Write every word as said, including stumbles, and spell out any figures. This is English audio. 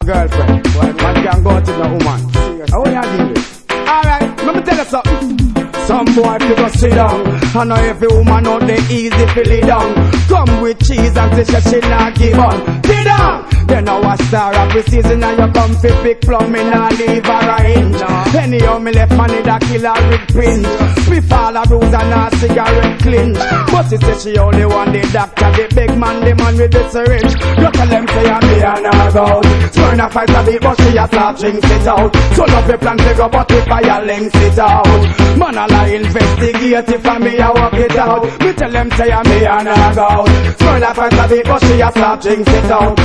girlfriend. Boy, man can't go to no woman. How you deal with? Alright, let me tell you something. Some boy fi go sit down. I know every woman out there easy fi lay down. Come with cheese and say she not give on. Sit down. Then now a star of the season and you come fi pick plum. Me nah leave her a hinge. Anyhow me left money that kill her with pinch. We fall a bruise and a cigarette clinch. But she say she only want the doctor, the big man, the man with the syringe. You tell them say I'm me and her go. Turn a fight a bit but she a start drinks it out. So love the plan figure but if I links it out. Man a I investigate if I me I walk it out. Me tell them say I'm me and I go. Smile a fight a bit but she a start drinks it out.